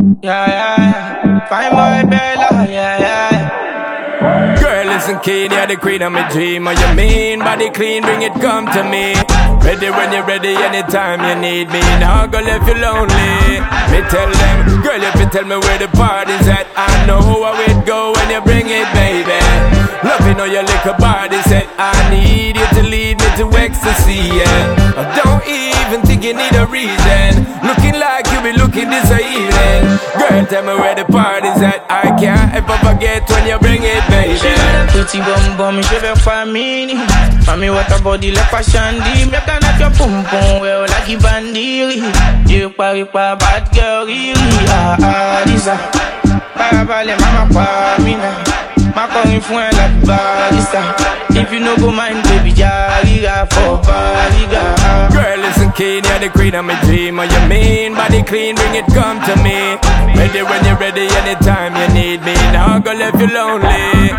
Yeah, yeah. Fine boy Bella, yeah, yeah. Girl, listen, kid, you're the queen of my dream. What you mean? Body clean, bring it, come to me. Ready when you're ready, anytime you need me. Now go left you lonely. Me tell them, girl, if you tell me where the party's at, I know how it go when you bring it, baby. Love you know your little body said, I need you to lead me to ecstasy, yeah. I don't even think you need a reason. Looking like you be looking this evening. Girl, tell me where the party's at. I can't ever forget when you bring it, baby. She got a pretty bum bum, she veut famini. Mami, what a body like a shandy. Me cannot your pum pum, well like a bandiri. You pari pa bad girl, ah ah, Lisa. Para vale mama pa mina. Ma calling friend like barista. If you no go mind, baby, jariga for bariga. Girl, listen, kid, you're the queen of my dream. What you mean? Body clean, bring it, come to me. Ready when you're ready, anytime you need me. Now go left you lonely.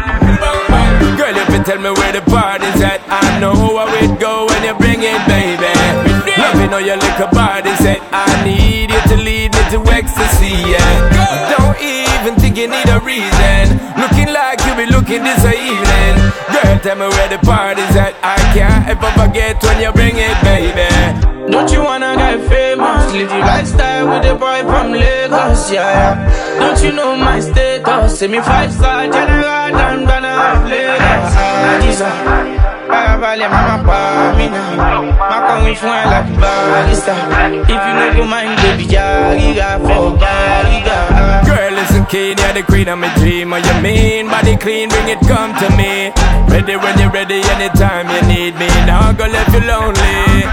Girl, if you tell me where the party's at, I know how it go when you bring it, baby. Love you know your little body said, I need you to lead me to ecstasy, yeah. I don't even think you need a reason. Looking like you be looking this evening. Girl, tell me where the party's at. I can't ever forget when you bring it, baby. Don't you wanna get famous? Live your lifestyle with a boy from Lagos, yeah, yeah. Don't you know my status? Say me 5-star general and banner of Lagos. Lisa, para vale mama pa mina. Ma calling friend like barista. If you no go mind, baby, jariga for bariga. Girl, listen, kid, you're the queen of my dream. What you mean? Body clean, bring it, come to me. Ready when you're ready, anytime you need me. Now go left you lonely.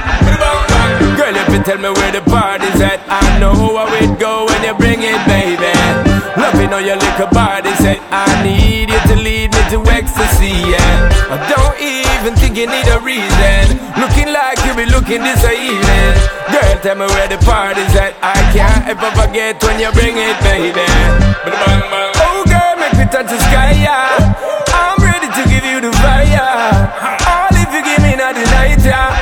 Girl, if you tell me where the party's at, I know how it go when you bring it, baby. Love you know your little body said, I need you to lead me to ecstasy, yeah. I don't even think you need a reason. Looking like you be looking this evening. Girl, tell me where the party's at. I can't ever forget when you bring it, baby. Oh girl, make me touch the sky, yeah. I'm ready to give you the fire. All if you give me not the night, yeah.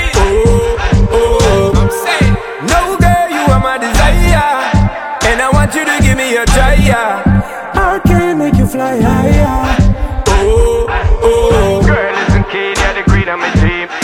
No girl, you are my desire, and I want you to give me a try, yeah. I can make you fly higher. Oh, oh. Girl, listen, kid, you're the queen of my dream.